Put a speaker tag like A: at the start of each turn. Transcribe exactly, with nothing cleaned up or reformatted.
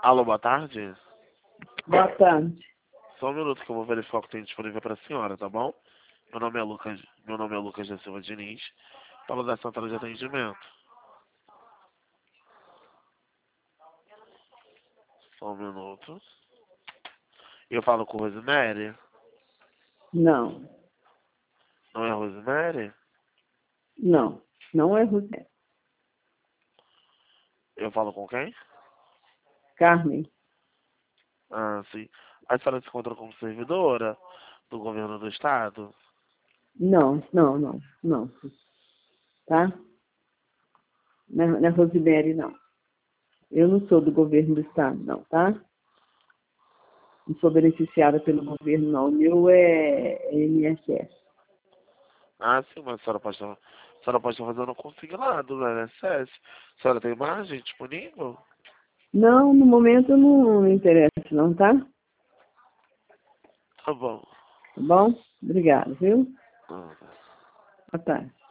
A: Alô, boa tarde.
B: Boa tarde.
A: Só um minuto que eu vou verificar o que tem disponível para a senhora, tá bom? Meu nome é Lucas, meu nome é Lucas da Silva Diniz, falo da central de atendimento. Só um minuto. Eu falo com Rosemary?
B: Não,
A: Não é Rosemary?
B: não, não é José.
A: Eu falo com quem?
B: Carmen.
A: Ah, sim. A senhora se encontra como servidora do governo do estado?
B: Não, não, não, não. Tá? Não é, não é Rosemary, não. Eu não sou do governo do estado, não, tá? Não sou beneficiada pelo governo, não. O meu é I N S S.
A: Ah, sim, mas a senhora pode estar, a senhora pode estar fazendo consignado no I N S S. A senhora tem margem disponível?
B: Não, no momento não me interessa, não, tá?
A: Tá bom.
B: Tá bom? Obrigada, viu?
A: Ah.
B: Boa tarde.